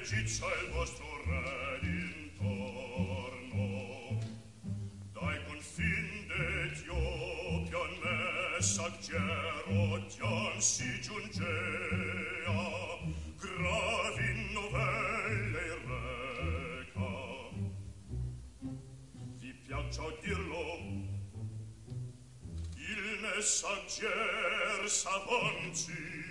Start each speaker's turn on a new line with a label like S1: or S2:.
S1: gizza il vostro re d'intorno. Dai confin d'Etiopia al messaggero Dian si giungea, gravi novelle reca. Vi piaccia dirlo? Il messagger s'avanzi